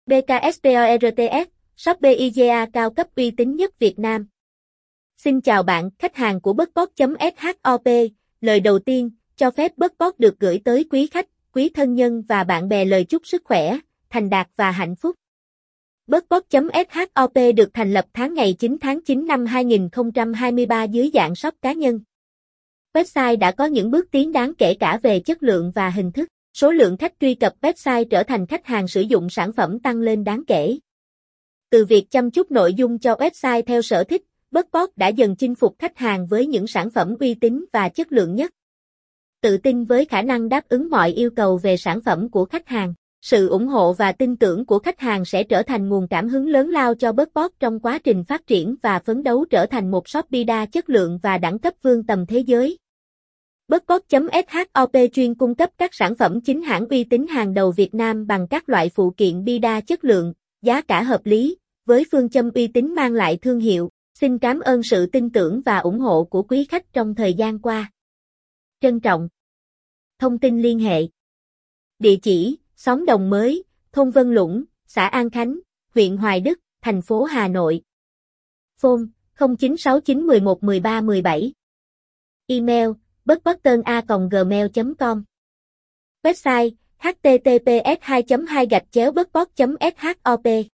BKSPORTS, Shopee IGA cao cấp uy tín nhất Việt Nam. Xin chào bạn, khách hàng của Bớtpot.shop. Lời đầu tiên, cho phép Bớtpot được gửi tới quý khách, quý thân nhân và bạn bè lời chúc sức khỏe, thành đạt và hạnh phúc. Bớtpot.shop được thành lập ngày 9 tháng 9 năm 2023 dưới dạng shop cá nhân. Website đã có những bước tiến đáng kể cả về chất lượng và hình thức. Số lượng khách truy cập website trở thành khách hàng sử dụng sản phẩm tăng lên đáng kể. Từ việc chăm chút nội dung cho website theo sở thích, Bớtpot đã dần chinh phục khách hàng với những sản phẩm uy tín và chất lượng nhất. Tự tin với khả năng đáp ứng mọi yêu cầu về sản phẩm của khách hàng, sự ủng hộ và tin tưởng của khách hàng sẽ trở thành nguồn cảm hứng lớn lao cho Bớtpot trong quá trình phát triển và phấn đấu trở thành một Shopee đa chất lượng và đẳng cấp vươn tầm thế giới. Bớtpot.shop chuyên cung cấp các sản phẩm chính hãng uy tín hàng đầu Việt Nam bằng các loại phụ kiện bi đa chất lượng, giá cả hợp lý, với phương châm uy tín mang lại thương hiệu. Xin cảm ơn sự tin tưởng và ủng hộ của quý khách trong thời gian qua. Trân trọng. Thông tin liên hệ. Địa chỉ: xóm Đồng Mới, thôn Vân Lũng, xã An Khánh, huyện Hoài Đức, thành phố Hà Nội. Phone: 0969111317. Email: bớtpotten@gmail.com. Website: https://bớtpot.shop